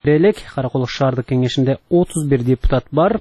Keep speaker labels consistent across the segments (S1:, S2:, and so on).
S1: Караколук шаардык кеңешинде 31 депутат бар.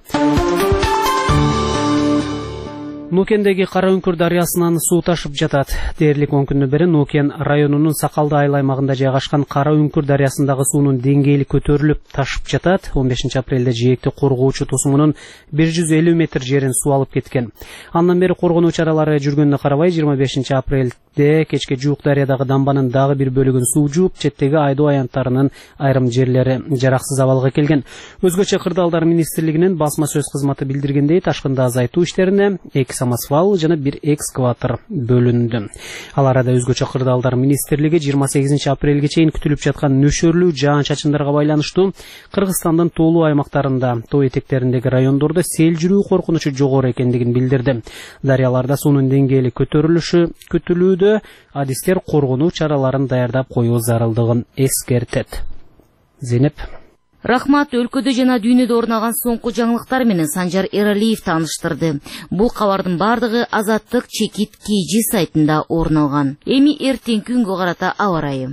S1: Нукендеги Кара Үңкүр дарыясынан суу ташып жатат. Дээрлик 10 күндөн бери Нукен районунун Сакалды айыл аймагында жайгашкан Кара Үңкүр дарыясындагы суунун деңгээли көтөрүлүп ташып жатат. 15 апрелде жээкти коргоочу тосумунун 150 метр жерин суу алып кеткен. Андан бери коргонуу чаралары жүргөнүнө карабай 25 апрелде кечке жуук дарыядагы дамбанын дагы бир бөлүгүн суу жууп, четтеги айдоо аянттарынын айрым жерлери жараксыз абалга келген. Өзгөчө Кырдаалдар министрлигинин басма сөз кызматы билдиргендей, ташкынды азайтуу иштерине самосвал жана бир экскаватор бөлүндү. Ал арада өзгөчө Кырдаалдар министрлиги 28 апрелге чейин күтүлүп жаткан нөшөрлүү жаан-чачындарга байланыштуу Кыргызстандын тоолуу аймактарында, тоо этектериндеги райондордо сел жүрүү коркунучу жогору экендигин билдирди. Дарыяларда суунун деңгээли көтөрүлүшү күтүлүүдө, адистер коргонуу чараларын даярдап коюу зарылдыгын эскертет. Зейнеп.
S2: Рахмат, өлкөдө жана дүйнөдө орнаган соңку жаңылыктар менен Санжар Эралиев тааныштырды. Бул кабардын бардыгы Азаттык Чекит KG сайтында орун алган. Эми эртеңки күнгө карата аба ырайы.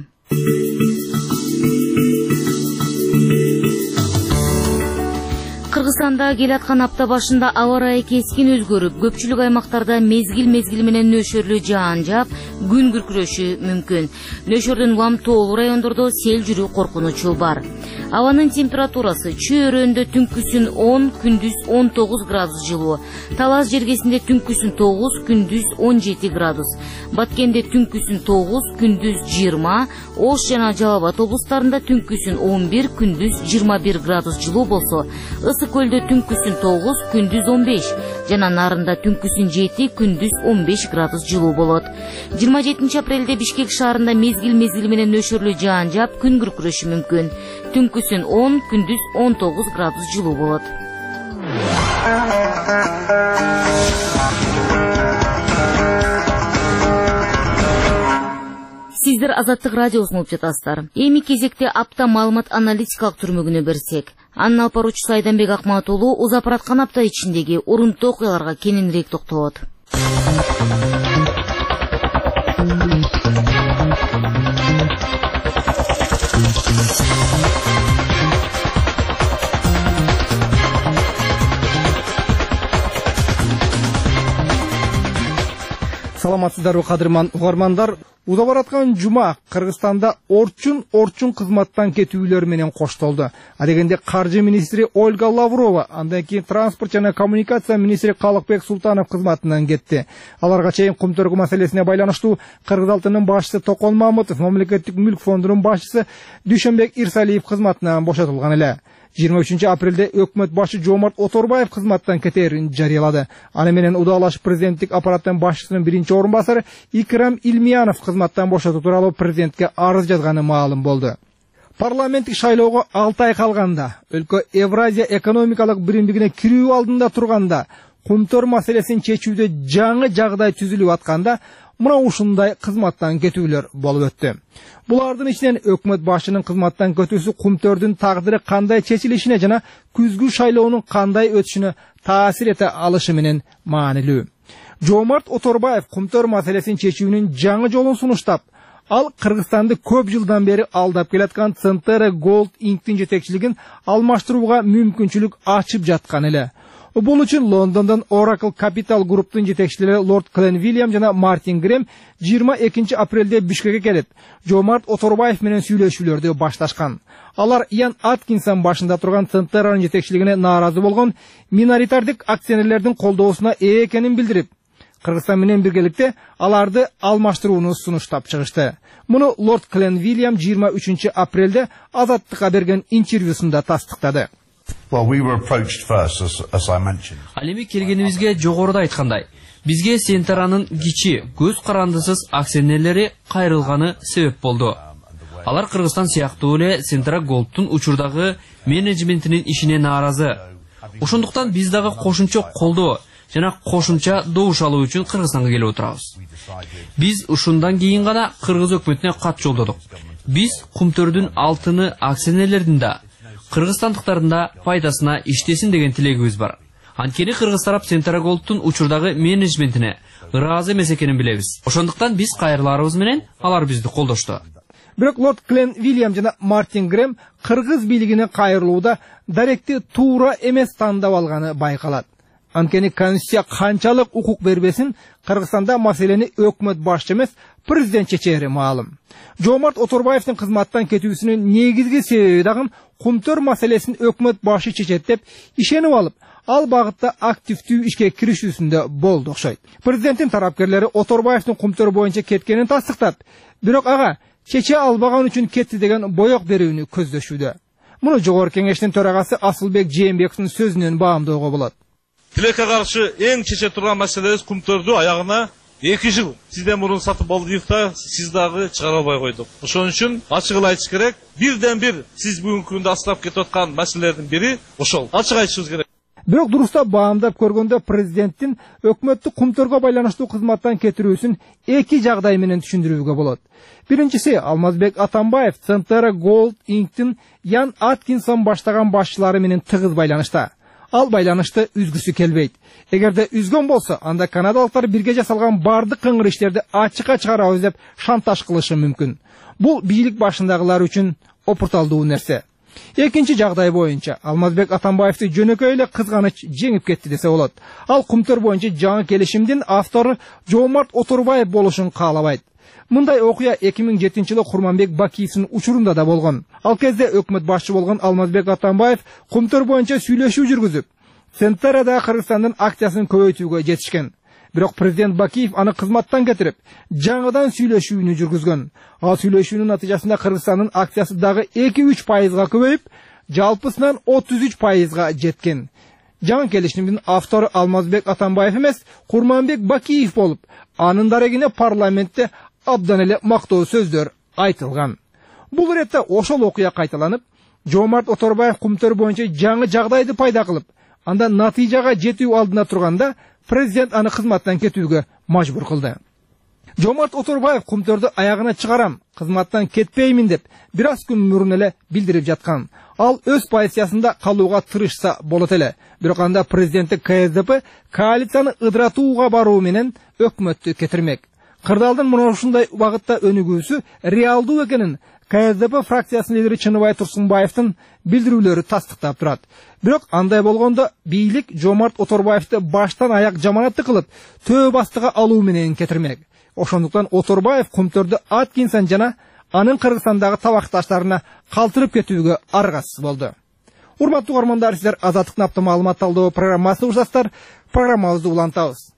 S2: Кыргызстанда келаткан апта башында аба ырайы кескин өзгөрүп, көпчүлүк аймактарда мезгил менен нөшөрлүү жаан жаап, күн күркүрөшү мүмкүн. Нөшөрдүн Вам тоолуу райондордо сел жүрүү коркунучу бар. Абанын температурасы чөйрөндө түнкүсүн 10, күндүз 19 градус жылуу. Талас жергесинде түнкүсүн 9, күндүз 17 градус. Баткенде түнкүсүн 9, күндүз 20, Ош жана Жалал Абад облустарында түнкүсүн 11, күндүз 21 градус жылуу болсо, Ысык көлдө түнкүсүн 9, күндүз 15, жана Нарында түнкүсүн 7, күндүз 15 градус жылуу болот. 27 апрелде Бишкек шаарында мезгил менен нөшөрлүү жаан жаап, күн күркүрөшү мүмкүн. Түнкүсүн 10, күндүз 19 градус жылуу болот. Сиздер Азаттык радиосун угуп жатасыздар. Эми кезекте апта маалымат аналитикалык түрмөгүнө берсек. Анын алпаруучусу Айданбек Акмат уулу узап бараткан апта ичиндеги урунттуу окуяларга кененирээк токтолот.
S3: Саламатсыздарбы, кадырман угармандар. Узап бараткан жума Кыргызстанда орчун кызматтан кетүүлөр менен коштолду. Адегенде каржы министри Ольга Лаврова, андан кийин транспорт жана коммуникация министри Калыкбек Султанов кызматынан кетти. Аларга чейин кумтөргү маселесине байланыштуу Кыргыз Алтынынын башчысы Токон Мамытов, мамлекеттик мүлк фондунун башчысы Дүйшөнбек Ирсалиев кызматынан бошотулган эле. 23 апрелде өкмөт башы Жомарт Оторбаев кызматтан кетерин жарыялады. Аны менен удалаш президенттик аппараттын башчысынын биринчи орун басары Икрам Илмиянов кызматтан бошотуу тууралуу президентке арыз жазганы маалым болду. Парламенттик шайлоого 6 ай калганда, өлкө Евразия экономикалык биримдигине кирүү алдында турганда, кумтөр маселесин чечүүдө жаңы жагдай түзүлүп атканда, мына ушундай кызматтан кетүүлөр болуп өттү. Булардын ичинен өкмөт башчынын кызматтан кетүүсү кумтөрдүн тагдыры кандай чечилишине жана күзгү шайлоонун кандай өтүшүнө таасир эте алышы менен маанилүү. Жомарт Оторбаев кумтөр маселесин чечүүнүн жаңы жолун сунуштап, ал Кыргызстанды көп жылдан бери алдап келаткан Centera Gold Inc.'тин жетекчилигин алмаштырууга мүмкүнчүлүк ачып жаткан эле. Бул үчүн Лондондон Oracle Capital Group'тун жетекчилери Лорд Клен Вильям жана Мартин Грем 22 апрелде Бишкекке келип, Жомарт Оторбаев менен сүйлөшүүлөрдү башташкан. Алар Ян Аткинсон башында турган Centera'нын жетекчилигине нааразы болгон миноритардык акционерлердин колдоосуна ээ экенин билдирип, Кыргызстан менен биргеликте аларды алмаштырууну сунуштап чыгышты. Муну Лорд Клен Вильям 23 апрелде Азаттыкка берген интервьюсунда тастыктады.
S4: Well, we were approached first, as I mentioned.
S5: Ал эми келгенибизге жогоруда айткандай, бизге Centera'нын кичи, көз карандысыз акционерлери кайрылганы себеп болду. Алар Кыргызстан сыяктуу эле Centera Gold'тун учурдагы менеджментинин ишине нааразы. Ошондуктан биз дагы кошумча колдоо жана кошумча добуш алуу үчүн Кыргызстанга келип отурабыз. Биз ушундан кийин гана Кыргыз өкмөтүнө кат жолдодук. Биз кумтөрдүн алтыны акционерлердин да, кыргызстандыктардын да пайдасына иштесин деген тилегибиз бар. Анткени Кыргыз тарап Centera Gold'тун учурдагы менеджментине ыраазы эмес экенин билебиз. Ошондуктан биз кайрыларыбыз менен алар бизди колдошту.
S3: Бирок Лорд Клен Вильям жана Мартин Грэм кыргыз бийлигине кайрылууда даректи туура эмес тандап алганы байкалат. Анткени Конституция канчалык укук бербесин, Кыргызстанда маселени өкмөт башчы эмес, президент чечери маалым. Жомарт Оторбаевдин кызматтан кетүүсүнүн негизги себеби дагы кумтөр маселесин өкмөт башы чечет деп ишенип алып, ал багытта активдүү ишке киришүүсүндө болду окшойт. Президенттин тарапкерлери Оторбаевдин кумтөр боюнча кеткенин тастыктап, бирок ага чече албаган үчүн кетти деген боек берүүнү көздөшүүдө. Муну Жогорку Кеңештин төрагасы Асылбек Жээнбековдун сөзүнөн баамдоого болот.
S6: Тилекке каршы эң чече турган маселебиз кумтөрдү аягына 2 жыл сизден мурун сатып алдык да, сиз дагы чыгара албай койдук. Ошон үчүн ачык айтыш керек. Бирден бир сиз бүгүнкү күндө астап кетип аткан маселелердин бири ошол. Ачык айтышыбыз керек.
S3: Бирок дурустап баамдап көргөндө президенттин өкмөттү кумтөргө байланыштуу кызматтан кетирүүсүн 2 жагдай менен түшүндүрүүгө болот. Биринчиси, Алмазбек Атамбаев Centera Gold Inc.'тин Ян Аткинсон баштаган башчылары менен тыгыз байланышта. Ал байланышты үзгүсү келбейт. Эгерде үзгөн болсо, анда канадалыктар бирге жасалган бардык кыңыр иштерди ачыкка чыгарабыз деп шантаж кылышы мүмкүн. Бул бийлик башындагылар үчүн опурталдуу нерсе. Экинчи жагдай боюнча Алмазбек Атамбаевди жөнөкөй эле кызганыч жеңип кетти десе болот. Ал кумтөр боюнча жаңы келишимдин автору Жомарт Оторбаев болушун каалабайт. Мындай окуя 2007-жылы Курманбек Бакиевдин учурунда да болгон. Ал кезде өкмөт башчы болгон Алмазбек Атамбаев кумтөр боюнча сүйлөшүү жүргүзүп, Центерада Кыргызстандын акциясын көбөйтүүгө жетишкен. Бирок президент Бакиев аны кызматтан кетирип, жаңыдан сүйлөшүүнү жүргүзгөн. Ал сүйлөшүүнүн натыйжасында Кыргызстандын акциясы дагы 2-3%га көбөйүп, жалпысынан 33%га жеткен. Жаңы келишимдин автору Алмазбек Атамбаев эмес, Курманбек Бакиев болуп, анын дарегине парламентте абдан эле мактоо сөздөр айтылган. Бул иретте ошол окуя кайталанып, Жомарт Оторбаев кумтөр боюнча жаңы жагдайды пайда кылып, анда натыйжага жетүү алдында турганда президент аны кызматтан кетүүгө мажбур кылды. Жомарт Оторбаев кумтөрдү аягына чыгарам, кызматтан кетпеймин деп бир аз күн мурун эле билдирип жаткан. Ал өз позициясында калууга тырышса болот эле. Бирок анда президенттик КСДП коалицияны ыдыратууга баруу менен өкмөттү кетирмек. Кырдаалдын мына ушундай багытта өнүгүүсү реалдуу экенин КСДП фракциясынын лидери Чыныбай Турсунбаевдин билдирүүлөрү тастыктап турат. Бирок андай болгондо бийлик Жомарт Оторбаевди баштан аяк жаманатты кылып, төө бастыга алуу менен кетирмек. Ошондуктан Оторбаев кумтөрдү Аткинсон жана анын Кыргызстандагы табакташтарына калтырып кетүүгө аргасыз болду. Урматтуу угармандар, сиздер Азаттыктын апта маалымат талдоо программасын угушасыздар. Программабызды улантабыз.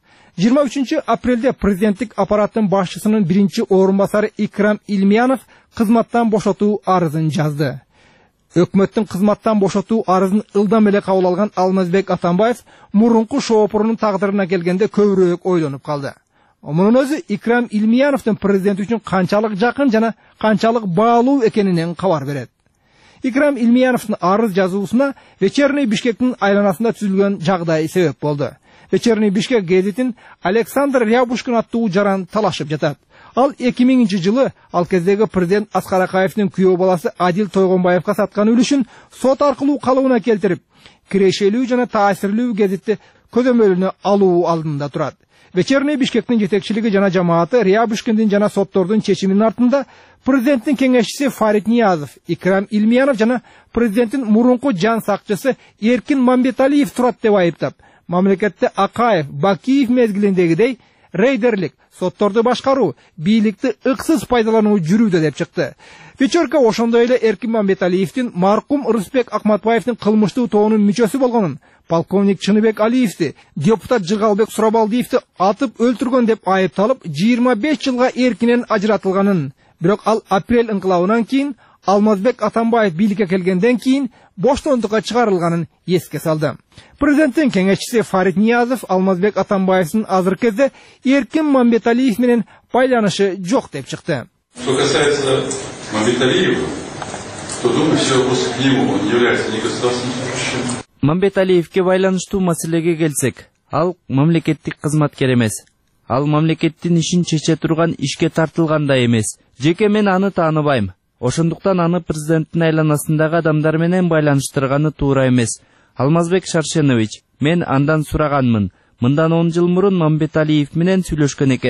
S3: 23 апрелде президенттик аппараттын башчысынын биринчи орун басары Икрам Илмиянов кызматтан бошотуу арызын жазды. Өкмөттүн кызматтан бошотуу арызын ылдам эле кабыл алган Алмазбек Атамбаев мурунку шоопурунун тагдырына келгенде көбүрөөк ойлонуп калды. Мунун өзү Икрам Илмияновдун президент үчүн канчалык жакын жана канчалык баалуу экенинен кабар берет. Икрам Илмияновдун арыз жазуусуна Вечерний Бишкектин айланасында түзүлгөн жагдай себеп болду. Вечерний Бишкек гезитин Александр Рябушкин аттуу жаран талашып жатат. Ал 2000-жылы ал кездеги президент Аскар Акаевдин күйөө баласы Адил Тойгонбаевга саткан үлүшүн сот аркылуу калыбына келтирип, кирешелүү жана таасирлүү гезитти көзөмөлүнө алуу алдында турат. Вечерний Бишкектин жетекчилиги жана жамааты Рябушкиндин жана соттордун чечиминин артында президенттин кеңешчиси Фарид Ниязов, Икрам Илмиянов жана президенттин мурунку жан сакчысы Эркин Мамбеталиев турат деп айыптап, мамлекетте Акаев, Бакиев мезгилиндегидей рейдерлик, сотторду башкаруу, бийликти ыксыз пайдалануу жүрүүдө деп чыкты. Вечерка ошондой эле Эркин Мамбеталиевдин маркум Рыспек Акматбаевдин кылмыштуу тобунун мүчөсү болгонун, полковник Чыныбек Алиевди, депутат Жыгалбек Сурабалдиевди атып өлтүргөн деп айыпталып, 25 жылга эркинен ажыратылганын. Бирок ал апрель ыңкылабынан кийин Алмазбек Атамбаев бийликке келгенден кийин боштондукка чыгарылганын эске салды. Президенттин кеңешчиси Фарид Ниязов Алмазбек Атамбаевдин азыркы кезде Эркин Мамбеталиев менен байланышы жок деп чыкты.
S7: Что касается Мамбеталиева, то думаю, все вопросы к нему, он не является ни государственным служащим.
S5: Мамбеталиевке байланыштуу маселеге келсек, ал мамлекеттик кызматкер эмес. Ал мамлекеттин ишин чече турган ишке тартылган да эмес. Жеке мен аны тааныбайм. Ошондуктан аны президенттин айланасындагы адамдар менен байланыштырганы туура эмес. Алмазбек Шаршенович, мен андан сураганмын. Мындан 10 жыл мурун Мамбеталиев менен сүйлөшкөн экен.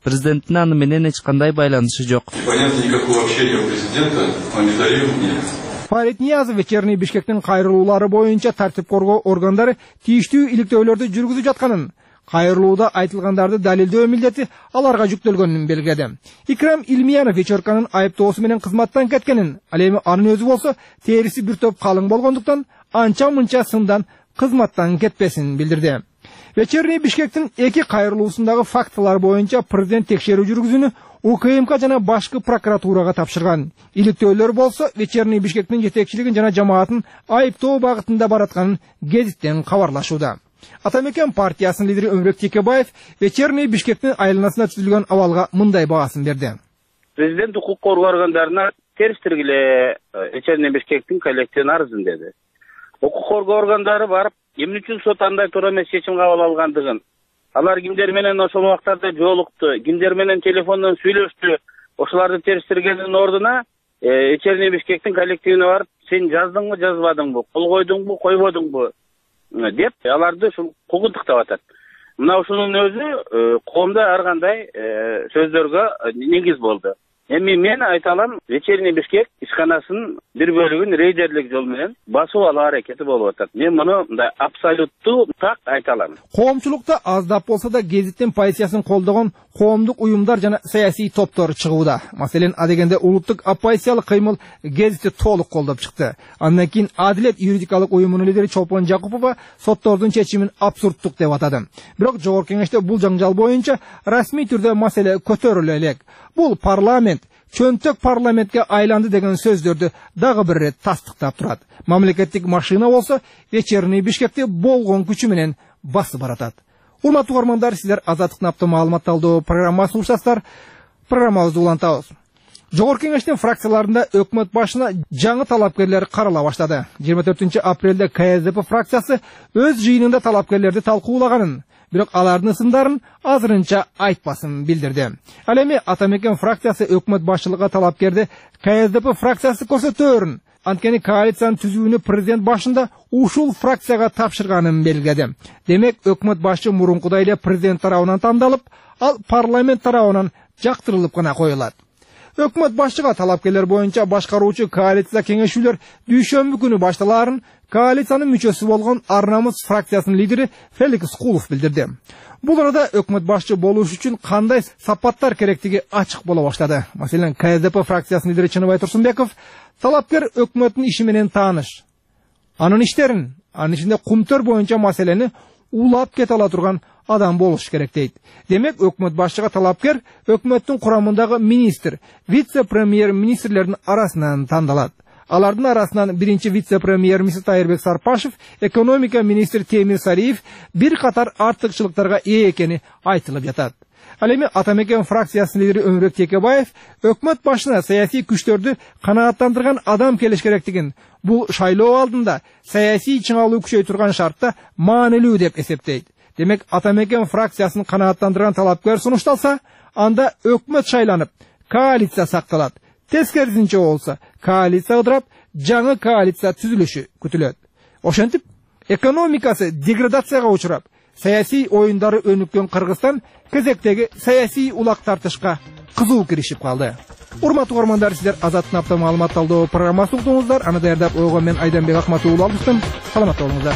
S5: Президенттин аны менен эч кандай байланышы жок.
S7: Понятно, никакого общения у президента, монитаризм нет.
S3: Фарид Ниязов вечерний Бишкектин кайрылуулары боюнча тартип коргоо органдары тийиштүү иликтөөлөрдү жүргүзүп жатканын, кайрылууда айтылгандарды далилдөө милдети аларга жүктөлгөнүн белгиледи. Икрам Илмиянов вечерканын айыптоосу менен кызматтан кеткенин, ал эми анын өзү болсо териси бир топ калың болгондуктан анча-мынча сындан кызматтан кетпесин билдирди. Вечерний Бишкектин эки кайрылуусундагы фактылар боюнча президент текшерүү жүргүзүүнү УКМК жана башкы прокуратурага тапшырган. Иликтөөлөр болсо вечерний Бишкектин жетекчилигин жана жамаатын айыптоо багытында баратканын гезиттен кабарлашууда. Атамекен партиясынын лидери Өмүрбек Текебаев вечерний Бишкектин айланасына түзүлгөн абалга мындай баасын берди.
S8: Президент укук коргоо органдарына терс тиргиле вечерний Бишкектин коллективин арызын деди. Укук коргоо органдары барып, эмне үчүн сот андай туура эмес чечим кабыл алгандыгын, алар кимдер менен ошол убактарда жолукту, кимдер менен телефондон сүйлөштү, ошолорду терстиргендин ордуна вечерний Бишкектин коллективине барып, сен жаздыңбы, жазбадыңбы, кол койдуңбу, койбодуңбу деп аларды ушул куугунтуктап атат. Мына ушунун өзү коомдо ар кандай сөздөргө негиз болду. Эми мен айта алам, вечерний Бишкек ишканасынын бир бөлүгүн рейдерлик жол менен басып алуу аракети болуп атат. Мен муну мындай абсолюттуу так айта алам.
S3: Коомчулукта аздап болсо да гезиттин позициясын колдогон коомдук уюмдар жана саясий топтор чыгууда. Маселен, адегенде улуттук оппозициялык кыймыл гезитти толук колдоп чыкты. Андан кийин Адилет юридикалык уюмунун лидери Чолпон Жакупова соттордун чечимин абсурдтук деп атады. Бирок жогорку кеңеште бул жаңжал боюнча расмий түрдө маселе көтөрүлө элек. Бул парламент чөнтөк парламентке айланды деген сөздөрдү дагы бир рет тастыктап турат. Мамлекеттик машина болсо вечерний Бишкекти болгон күчү менен басып баратат. Урматтуу угармандар, сиздер Азаттыктын апта маалымат талдоо программасын угушасыздар. Программабызды улантабыз. Жогорку кеңештин фракцияларында өкмөт башына жаңы талапкерлер карала баштады. 24 апрелде КСДП фракциясы өз жыйынында талапкерлерди талкуулаганын, бирок алардын ысымдарын азырынча айтпасын билдирди. Ал эми Атамекен фракциясы өкмөт башчылыгына талапкерди КСДП фракциясы көрсөтөөрүн. Анткени коалициянын түзүүнү президент башында ушул фракцияга тапшырганын белгиледи. Демек, өкмөт башчы мурункудай эле президент тарабынан тандалып, ал парламент тарабынан жактырылып гана коюлат. Өкмөт башчыга талапкерлер боюнча башкаруучу коалиция кеңешүүлөр дүйшөмбү күнү башталаарын коалициянын мүчөсү болгон Ар-Намыс фракциясынын лидери Феликс Кулов билдирди. Бул арада өкмөт башчы болуш үчүн кандай сапаттар керектиги ачык боло баштады. Маселен, КСДП фракциясынын лидери Чыныбай Турсунбеков талапкер өкмөттүн иши менен тааныш, анын иштерин, анын ичинде кумтөр боюнча маселени улап кете ала турган адам болуш керек дейт. Демек, өкмөт башчыга талапкер өкмөттүн курамындагы министр, вице-премьер министрлердин арасынан тандалат. Алардын арасынан биринчи вице-премьер министр Тайырбек Сарпашев, экономика министри Темир Сариев бир катар артыкчылыктарга ээ экени айтылып жатат. Ал эми Атамекен фракциясынын лидери Өмүрбек Текебаев өкмөт башына саясий күчтөрдү канааттандырган адам келиш керектигин, бул шайлоо алдында саясий чыңалуу күчөйтүргөн шартта маанилүү деп эсептейт. Демек, Атамекен фракциясын канааттандырган талапкер сунушталса, анда өкмөт шайланып, коалиция сакталат. Тескерисинче болсо, коалиция ыдырап, жаңы коалиция түзүлүшү күтүлөт. Ошентип, экономикасы деградацияга учурап, саясий оюндары өнүккөн Кыргызстан кезектеги саясий улак тартышка кызуу киришип калды. Урматтуу угармандар, сиздер Азаттыктын апта маалымат талдоо программасын уктуңуздар. Аны даярдап койгон мен Айданбек Акматов уулу алдым. Саламатта болуңуздар.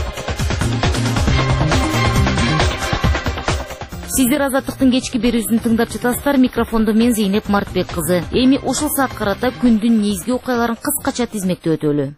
S2: Сиздер Азаттыктын кечки берүүсүн тыңдап жатасыздар. Микрофондо мен Зейнеп Мартбек кызы. Эми ушул саат карата күндүн негизги окуяларын кыскача тизмектеп өтөлү.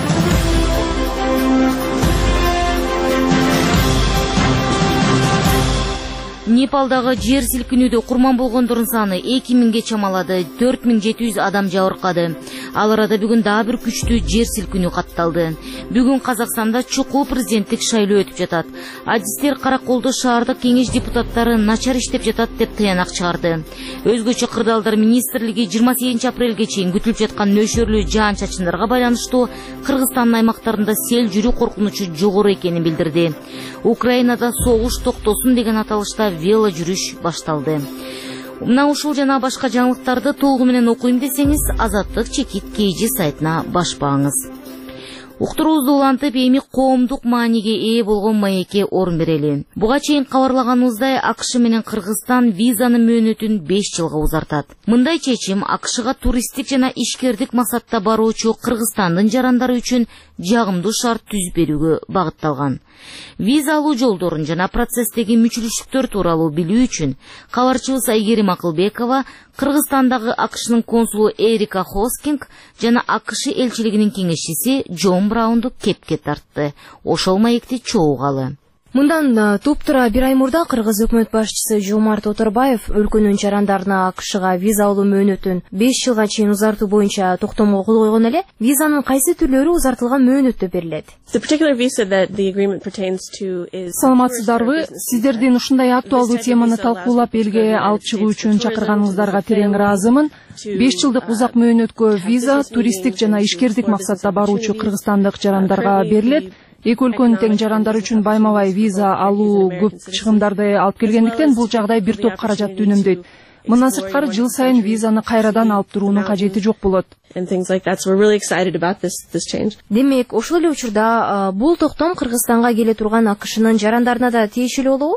S2: Непалдагы жер силкинүүдө курман болгондордун саны 2000ге чамалады, 4700 адам жабыркады. Ал арада бүгүн дагы бир күчтүү жер силкинүү катталды. Бүгүн Казакстанда чукул президенттик шайлоо өтүп жатат. Адистер Караколдо шаардык кеңеш депутаттары начар иштеп жатат деп таянак чыгарды. Өзгөчө кырдаалдар министрлиги 28 апрелге чейин күтүлүп жаткан нөшөрлүү жаан-чачындарга байланыштуу Кыргызстандын аймактарында сел жүрүү коркунучу жогору экенин билдирди. Украинада согуш токтосун деген аталышта вело жүрүш башталды. Мына ушул жана башка жаңылыктарды толугу менен окуйм десеңиз, Азаттык чекит KG сайтына башпаңыз. Уктуруубузду улантып, эми коомдук мааниге ээ болгон маекке орун берели. Буга чейин кабарлаганыбыздай, АКШ менен Кыргызстан визанын мөөнөтүн 5 жылга узартат. Мындай чечим АКШга туристтик жана ишкердик максатта баруучу Кыргызстандын жарандары үчүн жагымдуу шарт түзүп берүүгө багытталган. Виза алуу жолдорун жана процесстеги мүчүлүштүктөр тууралуу билүү үчүн кабарчыбыз Айгерим Акылбекова Кыргызстандагы АКШнын консулу Эрика Хоскинг жана АКШ элчилигинин кеңешчиси Джон Браунду кепке тартты. Ошол маекти чогугалы.
S9: Мындан туптура бир ай мурда Кыргыз өкмөт башчысы Жомарт Оторбаев өлкөнүн жарандарына АКШга виза алуу мөөнөтүн 5 жылга чейин узартуу боюнча токтомго кол койгон эле. Визанын кайсы түрлөрү узартылган мөөнөттө берилет?
S10: Саламатсыздарбы? Сиздердин ушундай актуалдуу теманы талкуулап элге алып чыгуу үчүн чакырганыңыздарга терең ыраазымын. 5 жылдык узак мөөнөткө виза туристтик жана ишкердик максатта баруучу кыргызстандык жарандарга берилет. Эки өлкөнүн тең жарандары үчүн байма-бай виза алуу көп чыгымдарды алып келгендиктен бул жагдай бир топ каражатты үнөмдөйт. Мындан сырткары жыл сайын визаны кайрадан алып туруунун кажети жок болот.
S9: Демек, ошол эле учурда бул токтом Кыргызстанга келе турган АКШнын жарандарына да тиешелүү болобу?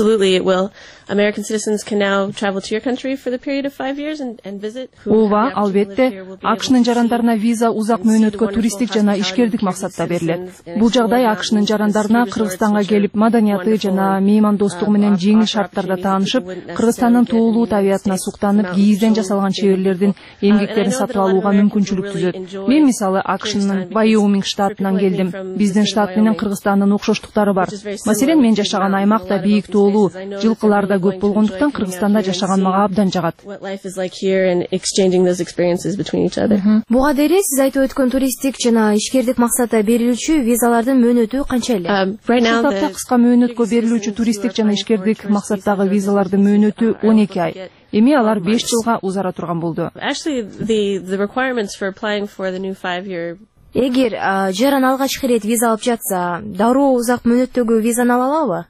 S10: Ооба, албетте. АКШнын жарандарына виза узак мөөнөткө туристтик жана ишкердик максатта берилет. Бул жагдай АКШнын жарандарына Кыргызстанга келип маданияты жана меймандостугу менен жеңил шарттарда таанышып, Кыргызстандын тоолуу табиятына суктанып, кийизден жасалган чеберлердин эмгектерин сатып алууга мүмкүнчүлүк түзөт. Мен мисалы АКШнын Вайоминг штатынан келдим. Биздин штат менен Кыргызстандын окшоштуктары бар. Маселен, мен жашаган аймакта бийик тоолуу, жылкылар да көп болгондуктан Кыргызстанда жашаган мага абдан жагат.
S9: Буга дейре сиз айтып өткөн туристтик жана ишкердик максатта берилүүчү визалардын мөөнөтү канча эле?
S10: Ушул кыска мөөнөткө берилүүчү туристтик жана ишкердик максаттагы визалардын мөөнөтү 12 ай. Эми алар 5 жылга узара турган болду.
S9: Эгер жаран алгачкы ирет виза алып жатса, дароо узак мөөнөттөгү визаны ала алабы?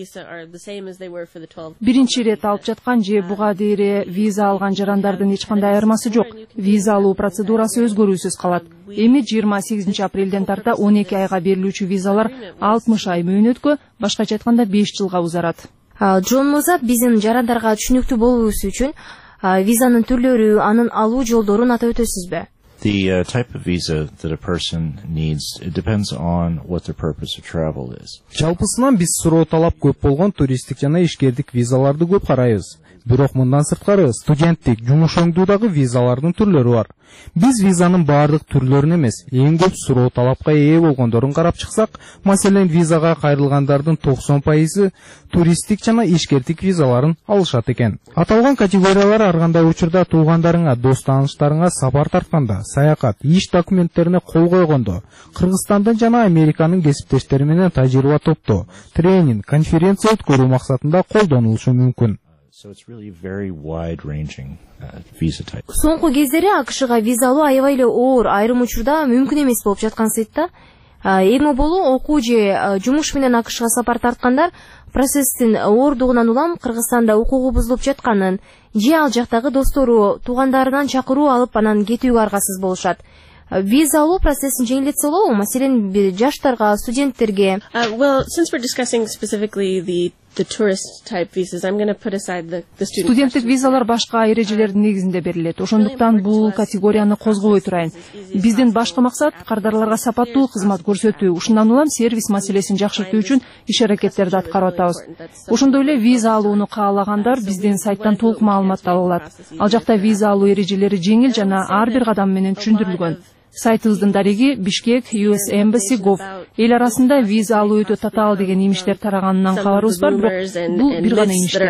S10: Биринчи ирет алып жаткан же буга дейре виза алган жарандардын эч кандай айырмасы жок. Виза алуу процедурасы өзгөрүүсүз калат. Эми 28 апрелден тарта 12 айга берилүүчү визалар 60 ай мөөнөткө, башкача айтканда 5 жылга узарат.
S9: Джон Моза биздин жарандарга түшүнүктүү болуусу үчүн визанын түрлөрү, анын алуу жолдорун атап өтөсүзбү?
S11: The type of visa that a person needs, it depends on what their purpose of travel is.
S3: Жалпысынан биз суроо талап көп болгон туристтик жана ишкердик визаларды көп карайбыз. Бирок мындан сырткары студенттик, жумуш оңдуудагы визалардын түрлөрү бар. Биз визанын баардык түрлөрүн эмес, эң көп суроо талапка ээ болгондорун карап чыксак, маселен визага кайрылгандардын 90% туристтик жана ишкердик визаларын алышат экен. Аталган категориялар ар кандай учурда туугандарыңа, дос тааныштарыңа сапар тартканда, саякат, иш документтерине кол койгондо, Кыргызстандын жана Американын кесиптештери менен тажрыйба топтоо, тренинг, конференция өткөрүү максатында колдонулушу мүмкүн.
S11: So it's really very wide-ranging visa type.
S9: Соңку кездери АКШга виза алуу аябай эле оор, айрым учурда мүмкүн эмес болуп жаткан сыйытта. Эң оболу окуу же жумуш менен АКШга сапар тарткандар процесстин оордугунан улам Кыргызстанда укугу бузулуп жатканын, же ал жактагы достору, туугандарынан чакыруу алып анан кетүүгө аргасыз болушат. Виза алуу процессин жеңилдетсе болобу? Маселен, жаштарга, студенттерге.
S12: Since we're discussing specifically the tourist type visas, I'm going to put aside the student.
S10: Студенттик визалар башка эрежелердин негизинде берилет. Ошондуктан бул категорияны козгобой турайын. Биздин башкы максат кардарларга сапаттуу кызмат көрсөтүү. Ушундан улам сервис маселесин жакшыртуу үчүн иш-аракеттерди аткарып атабыз. Ошондой эле виза алууну каалагандар биздин сайттан толук маалымат ала алат. Ал жакта виза алуу эрежелери жеңил жана ар бир кадам менен түшүндүрүлгөн. Сайтыбыздын дареги Бишкек US Embassy Gov. Эл арасында виза алуу өтө татаал деген имиштер тараганынан кабарыбыз бар, бирок бул бир гана имиштер.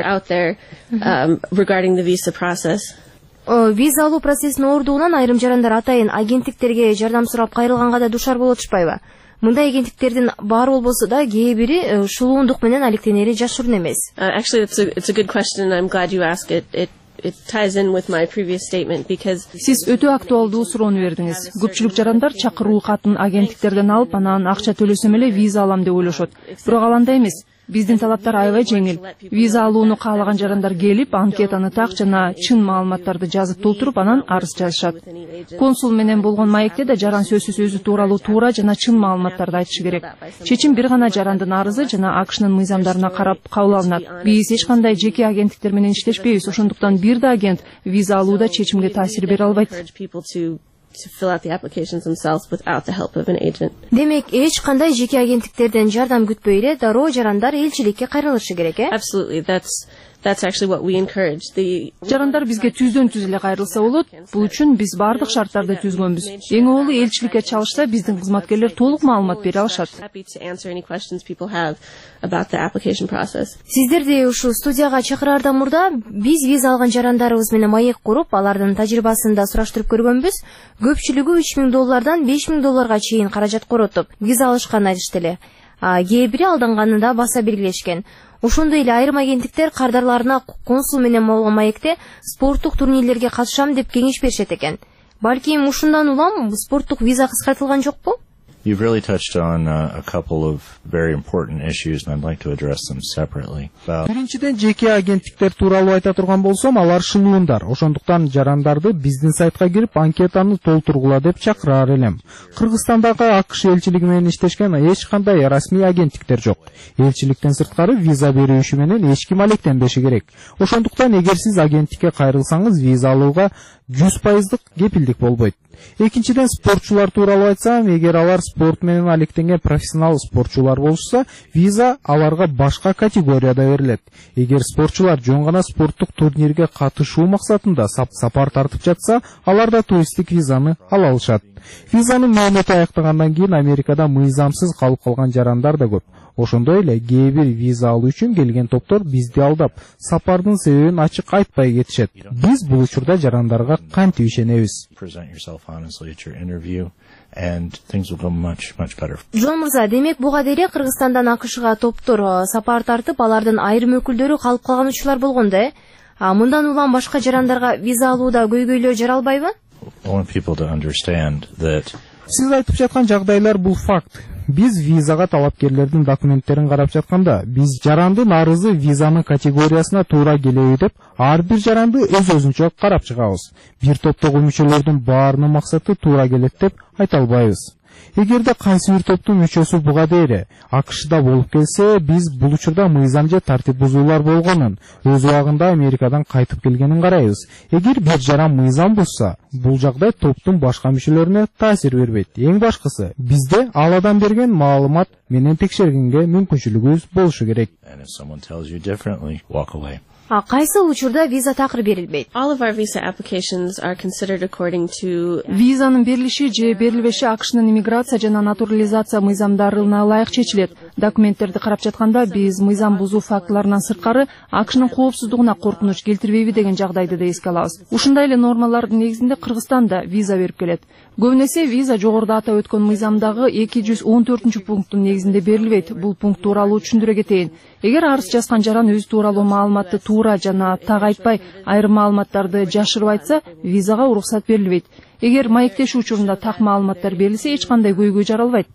S10: Виза алуу процессинин оордугунан айрым жарандар атайын агенттиктерге жардам сурап кайрылганга да душар болуп атышпайбы? Мындай агенттиктердин бар болбосо да кээ бири шулуундук менен алектенери жашыруун эмес.
S12: Actually, it's a good question. I'm glad you asked it. It ties in with my previous statement because
S10: Сиз өтө актуалдуу суроону бердиңиз. Көпчүлүк жарандар чакыруу катын агенттиктерден алып, анан акча төлөсөм эле виза алам деп ойлошот. Бирок ал андай эмес. Биздин талаптар аябай жеңил. Виза алууну каалаган жарандар келип, анкетаны так жана чын маалыматтарды жазып толтуруп, анан арыз жазышат. Консул менен болгон маекте да жаран сөзсүз өзү тууралуу туура жана чын маалыматтарды айтышы керек. Чечим бир гана жарандын арызы жана АКШнын мыйзамдарына карап кабыл алынат. Биз эч кандай жеке агенттиктер менен иштешпейбиз, ошондуктан бир да агент виза алууда чечимге таасир бере албайт.
S12: To fill out the applications themselves without the help of an agent.
S9: Демек, эч кандай жеке агенттиктерден жардам күтпөй эле дароо жарандар элчиликке кайрылышы керек, э?
S12: Absolutely. That's actually what we encourage.
S10: Жарандар бизге түздөн түз эле кайрылса болот. Бул үчүн биз бардык шарттарды түзгөнбүз. Эң оолу элчиликке чалышса, биздин кызматкерлер толук маалымат бере алышат.
S9: Сиздерди ушул студияга чакыраардан мурда биз виза алган жарандарыбыз менен маек куруп, алардын тажрыйбасын да сураштырып көргөнбүз. Көпчүлүгү $3,000 $5,000 чейин каражат коротуп виза алышканын айтышты эле. Кээ бири алданганын да баса белгилешкен. Ошондой эле айрым агенттиктер кардарларына консул менен болгон маекте спорттук турнирлерге катышам деп кеңеш беришет экен. Балким ушундан улам спорттук виза кыскартылган жокпу?
S11: You've really touched on a couple of very important issues, and I'd like to address them separately.
S3: Биринчиден, жеке агенттиктер тууралуу айта турган болсом, алар шылуундар. Ошондуктан жарандарды биздин сайтка кирип, анкетаны толтургула деп чакыраар элем. Кыргызстандагы АКШ элчилиги менен иштешкен эч кандай расмий агенттиктер жок. Элчиликтен сырткары виза берүүчү менен эч ким алектенбеши керек. Ошондуктан эгер сиз агенттикке кайрылсаңыз, виза алууга 100% кепилдик болбойт. Экинчиден, спортчулар тууралуу айтсам, эгер алар спорт менен алектенген профессионал спортчулар болушса, виза аларга башка категорияда берилет. Эгер спортчулар жөн гана спорттук турнирге катышуу максатында сапар тартып жатса, алар да туристтик визаны ала алышат. Визанын мөөнөтү аяктагандан кийин Америкада мыйзамсыз калып калган жарандар да көп. Ошондой эле кээ бир виза алуу үчүн келген топтор бизди алдап, сапардын себебин ачык айтпай кетишет. Биз бул учурда жарандарга кантип ишенебиз?
S9: Жон мырза, демек буга дейре Кыргызстандан АКШга топтор сапар тартып, алардын айрым өкүлдөрү калып калган учурлар болгон да, мындан улам башка жарандарга виза алууда көйгөйлөр жаралбайбы?
S3: Сиз айтып жаткан жагдайлар бул факт. Биз визага талапкерлердин документтерин карап жатканда, биз жарандын арызы визанын категориясына туура келеби деп, ар бир жаранды өз-өзүнчө карап чыгабыз. Бир топтогу мүчөлөрдүн баарынын максаты туура келет деп айта албайбыз. Эгерде кайсы бир топтун мүчөсү буга дейре АКШда болуп келсе, биз бул учурда мыйзам же тартип бузуулар болгонун, өз убагында Америкадан кайтып келгенин карайбыз. Эгер бир жаран мыйзам бузса, бул жагдай топтун башка мүчөлөрүнө таасир бербейт. Эң башкысы, бизде ал адам берген маалымат менен текшергенге мүмкүнчүлүгүбүз болушу керек.
S9: Кайсы учурда виза такыр берилбейт?
S12: All of our visa applications are considered according to
S10: Визанын берилиши же берилбеши АКШнын иммиграция жана натурализация мыйзамдарына ылайык чечилет. Документтерди карап жатканда биз мыйзам бузуу фактыларынан сырткары АКШнын коопсуздугуна коркунуч келтирбейби деген жагдайды да эске алабыз. Ушундай эле нормалардын негизинде Кыргызстан да виза берип келет. Көбүнесе виза жогоруда атап өткөн мыйзамдагы 214-пункттун негизинде берилбейт. Бул пункт тууралуу түшүндүрө кетейин. Эгер арыз жазган жаран өзү тууралуу маалыматты туура жана так айтпай, айрым маалыматтарды жашырып айтса, визага уруксат берилбейт. Эгер маектешүү учурунда так маалыматтар берилсе, эч кандай көйгөй жаралбайт.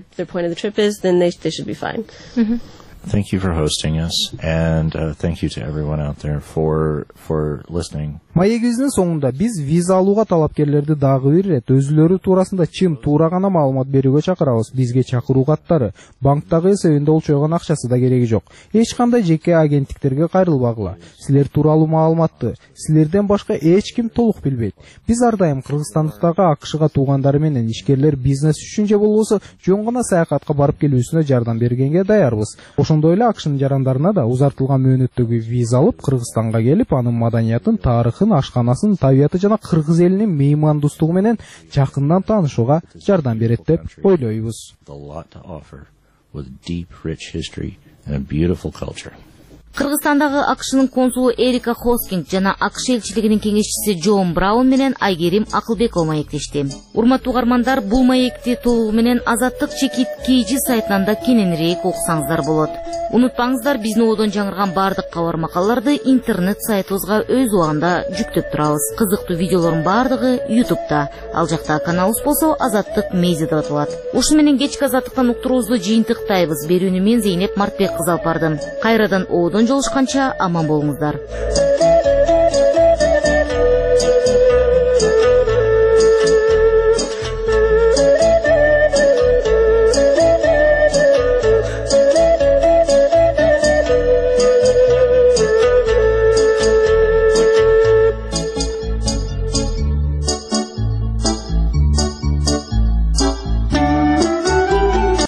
S11: Thank you for hosting us, and thank you to everyone out there for listening.
S3: Маегибиздин соңунда биз виза алууга талапкерлерди дагы бир ирет өзүлөрү туурасында чын туура гана маалымат берүүгө чакырабыз. Бизге чакыруу каттары, банктагы эсебинде олчойгон акчасы да кереги жок. Эч кандай жеке агенттиктерге кайрылбагыла. Силер тууралуу маалыматты силерден башка эч ким толук билбейт. Биз ар дайым Кыргызстандыктарга АКШга туугандары менен ишкерлер бизнес үчүн же болбосо жөн гана саякатка барып келүүсүнө жардам бергенге даярбыз. Ошондой эле АКШнын жарандарына да узартылган мөөнөттөгү виза алып Кыргызстанга келип, анын маданиятын, тарыхын, ашканасын, табияты жана кыргыз элинин меймандостугу менен жакындан таанышууга жардам берет деп ойлойбуз.
S2: Кыргызстандагы АКШнын консулу Эрика Хоскинг жана АКШ элчилигинин кеңешчиси Джон Браун менен Айгерим Акылбекова маектешти. Урматтуу угармандар, бул маекти толугу менен Азаттык чекит KG сайтынан да кененирээк окусаңыздар болот. Унутпаңыздар, биздин одон жаңырган бардык кабар макалаларды интернет сайтыбызга өз убагында жүктөп турабыз. Кызыктуу видеолордун бардыгы YouTube'да. Ал жакта каналыбыз болсо Азаттык Мейзи деп аталат. Ушу менен кечки Азаттыктан уктуруубузду жыйынтыктайбыз. Берүүнү мен Зейнеп Мартбек кызы алып бардым. Кайрадан одон жолушканча аман болуңуздар.